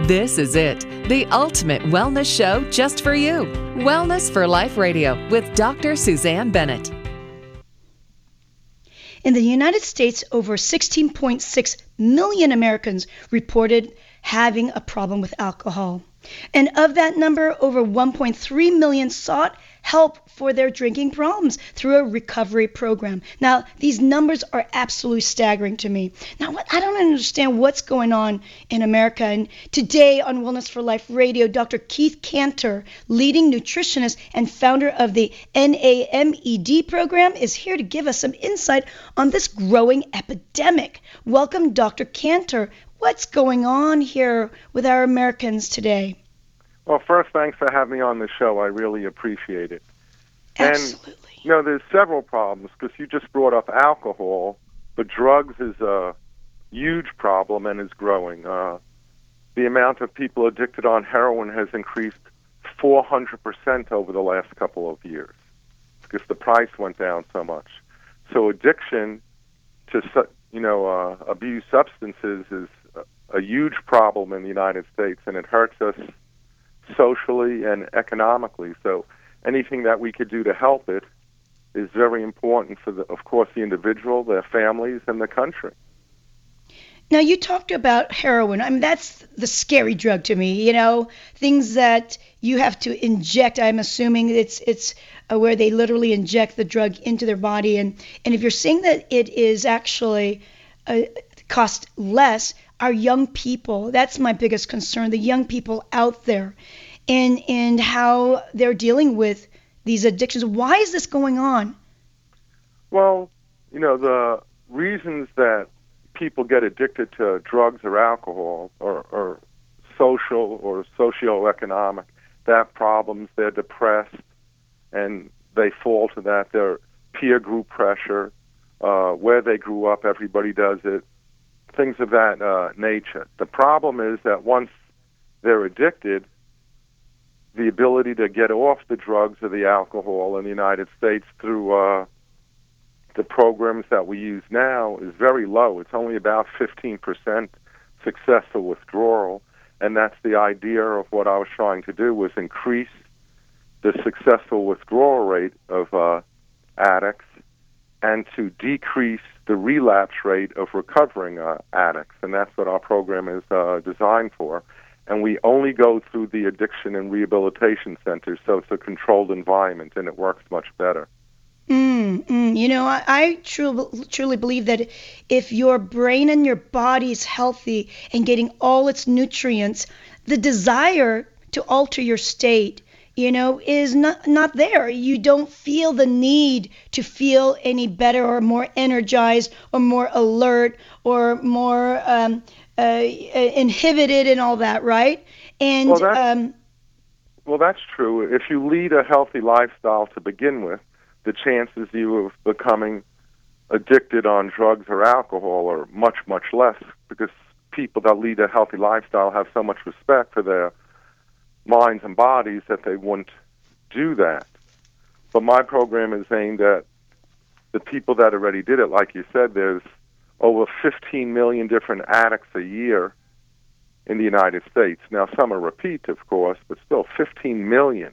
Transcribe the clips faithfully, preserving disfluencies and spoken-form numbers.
This is it, the ultimate wellness show just for you. Wellness for Life Radio with Doctor Suzanne Bennett. In the United States, over sixteen point six million Americans reported having a problem with alcohol. And of that number, over one point three million sought help for their drinking problems through a recovery program. Now, these numbers are absolutely staggering to me. Now, I don't understand what's going on in America. And today on Wellness for Life Radio, Doctor Keith Cantor, leading nutritionist and founder of the N A M E D program, is here to give us some insight on this growing epidemic. Welcome, Doctor Cantor. What's going on here with our Americans today? Well, first, thanks for having me on the show. I really appreciate it. Absolutely. And, you know, there's several problems because you just brought up alcohol, but drugs is a huge problem and is growing. Uh, the amount of people addicted on heroin has increased four hundred percent over the last couple of years because the price went down so much. So addiction to, you know, uh, abuse substances is a huge problem in the United States, and it hurts us socially and economically. So anything that we could do to help it is very important for, the, of course, the individual, their families, and the country. Now, you talked about heroin. I mean, that's the scary drug to me, you know, things that you have to inject. I'm assuming it's it's uh, where they literally inject the drug into their body. And, and if you're saying that it is actually uh, cost less, our young people, that's my biggest concern, the young people out there and and how they're dealing with these addictions. Why is this going on? Well, you know, the reasons that people get addicted to drugs or alcohol or, or social or socioeconomic, they have problems, they're depressed, and they fall to that. Their peer group pressure, uh, where they grew up, everybody does it, things of that uh, nature. The problem is that once they're addicted, the ability to get off the drugs or the alcohol in the United States through uh, the programs that we use now is very low. It's only about fifteen percent successful withdrawal, and that's the idea of what I was trying to do, was increase the successful withdrawal rate of uh, addicts and to decrease the relapse rate of recovering uh, addicts, and that's what our program is uh, designed for. And we only go through the addiction and rehabilitation centers, so it's a controlled environment, and it works much better. Mm, mm. You know, I, I truly, truly believe that if your brain and your body is healthy and getting all its nutrients, the desire to alter your state, you know, is not not there. You don't feel the need to feel any better or more energized or more alert or more um, uh, inhibited and all that, right? And well that's, um, well, that's true. If you lead a healthy lifestyle to begin with, the chances you of becoming addicted on drugs or alcohol are much, much less, because people that lead a healthy lifestyle have so much respect for their minds and bodies that they wouldn't do that. But my program is aimed at the people that already did it. Like you said, there's over fifteen million different addicts a year in the United States. Now, some are repeat, of course, but still fifteen million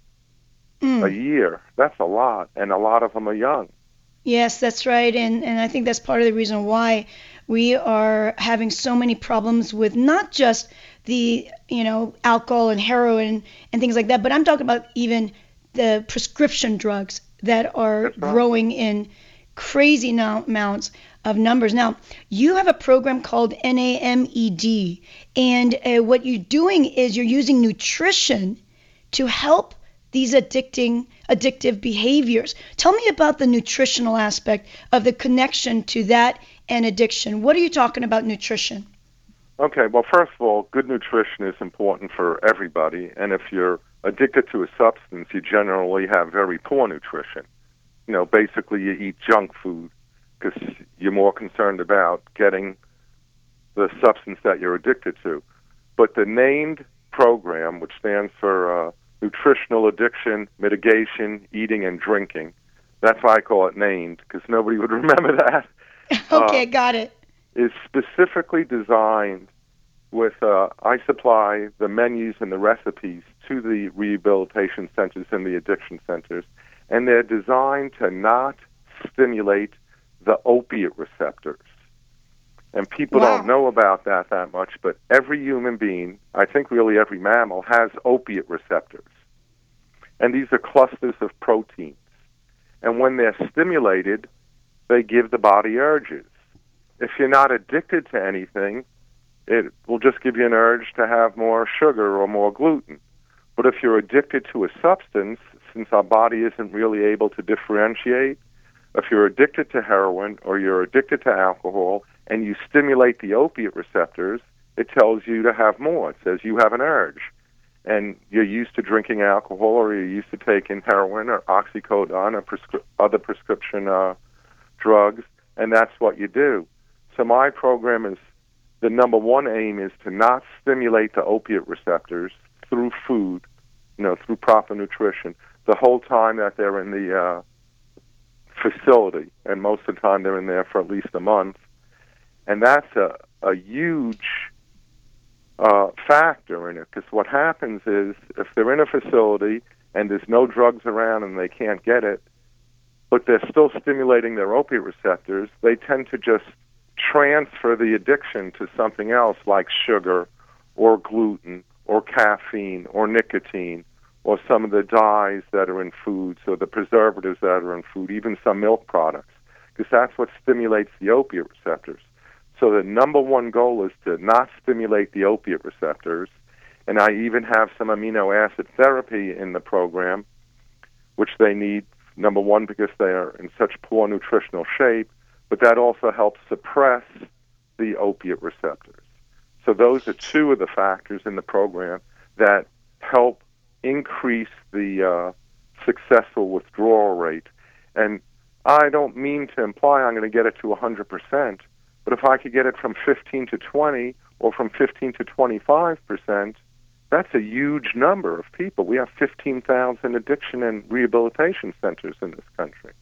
mm. a year. That's a lot, and a lot of them are young. Yes, that's right, and, and I think that's part of the reason why we are having so many problems with not just the, you know, alcohol and heroin and things like that, but I'm talking about even the prescription drugs that are right. growing in crazy no- amounts of numbers. Now, you have a program called N A M E D, and uh, what you're doing is you're using nutrition to help these addicting, addictive behaviors. Tell me about the nutritional aspect of the connection to that and addiction. What are you talking about nutrition? Okay, well, first of all, good nutrition is important for everybody, and if you're addicted to a substance, you generally have very poor nutrition. You know, basically you eat junk food because you're more concerned about getting the substance that you're addicted to. But the named program, which stands for uh, Nutritional Addiction Mitigation, Eating and Drinking, that's why I call it named, because nobody would remember that. Okay, uh, got it. Is specifically designed with, uh, I supply the menus and the recipes to the rehabilitation centers and the addiction centers, and they're designed to not stimulate the opiate receptors. And people Wow. don't know about that that much, but every human being, I think really every mammal, has opiate receptors. And these are clusters of proteins. And when they're stimulated, they give the body urges. If you're not addicted to anything, it will just give you an urge to have more sugar or more gluten. But if you're addicted to a substance, since our body isn't really able to differentiate, if you're addicted to heroin or you're addicted to alcohol and you stimulate the opiate receptors, it tells you to have more. It says you have an urge. And you're used to drinking alcohol or you're used to taking heroin or oxycodone or prescri- other prescription uh, drugs, and that's what you do. So my program is, the number one aim is to not stimulate the opiate receptors through food, you know, through proper nutrition, the whole time that they're in the uh, facility, and most of the time they're in there for at least a month. And that's a, a huge uh, factor in it, because what happens is if they're in a facility and there's no drugs around and they can't get it, but they're still stimulating their opiate receptors, they tend to just transfer the addiction to something else like sugar or gluten or caffeine or nicotine or some of the dyes that are in foods or the preservatives that are in food, even some milk products, because that's what stimulates the opiate receptors. So the number one goal is to not stimulate the opiate receptors, and I even have some amino acid therapy in the program, which they need, number one, because they are in such poor nutritional shape, but that also helps suppress the opiate receptors. So those are two of the factors in the program that help increase the uh, successful withdrawal rate. And I don't mean to imply I'm going to get it to one hundred percent, but if I could get it from fifteen to twenty or from fifteen to twenty-five percent, that's a huge number of people. We have fifteen thousand addiction and rehabilitation centers in this country.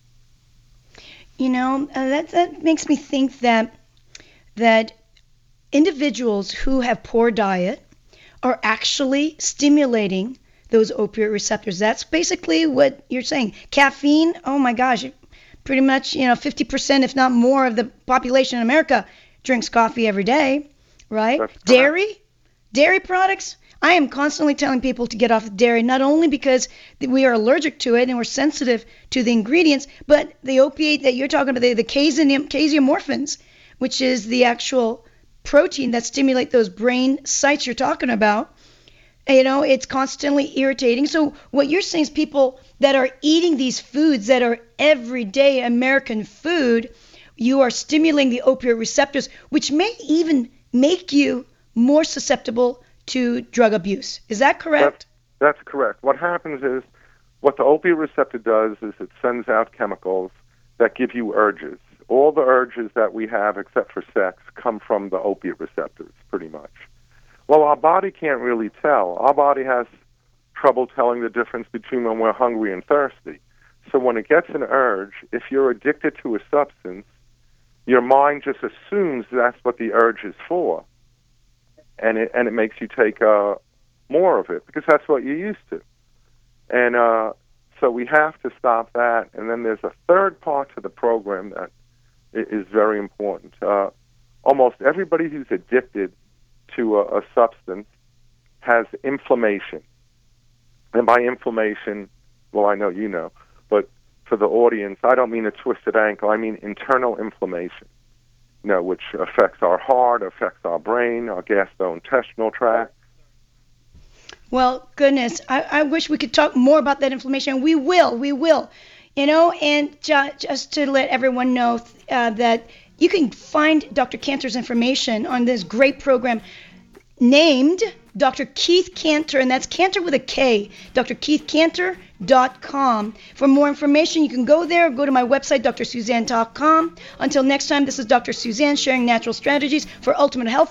You know, uh, that that makes me think that that individuals who have poor diet are actually stimulating those opioid receptors. That's basically what you're saying. Caffeine, oh my gosh, pretty much, you know, fifty percent, if not more, of the population in America drinks coffee every day, right? Dairy, dairy products. I am constantly telling people to get off dairy, not only because we are allergic to it and we're sensitive to the ingredients, but the opiate that you're talking about, the, the casein, casomorphins, which is the actual protein that stimulate those brain sites you're talking about. You know, it's constantly irritating. So what you're saying is people that are eating these foods that are everyday American food, you are stimulating the opioid receptors, which may even make you more susceptible to drug abuse. Is that correct? That, that's correct. What happens is, what the opioid receptor does is it sends out chemicals that give you urges. All the urges that we have, except for sex, come from the opiate receptors, pretty much. Well, our body can't really tell. Our body has trouble telling the difference between when we're hungry and thirsty. So when it gets an urge, if you're addicted to a substance, your mind just assumes that's what the urge is for. And it and it makes you take uh, more of it because that's what you're used to. And uh, so we have to stop that. And then there's a third part to the program that is very important. Uh, almost everybody who's addicted to a, a substance has inflammation. And by inflammation, well, I know you know, but for the audience, I don't mean a twisted ankle. I mean internal inflammation. You know, which affects our heart, affects our brain, our gastrointestinal tract. Well, goodness, I, I wish we could talk more about that inflammation. We will, we will. You know, and ju- just to let everyone know uh, that you can find Doctor Cantor's information on this great program named Doctor Keith Cantor, and that's Cantor with a K, D R keith cantor dot com. For more information, you can go there or go to my website, d r suzanne dot com. Until next time, this is Doctor Suzanne sharing natural strategies for ultimate health.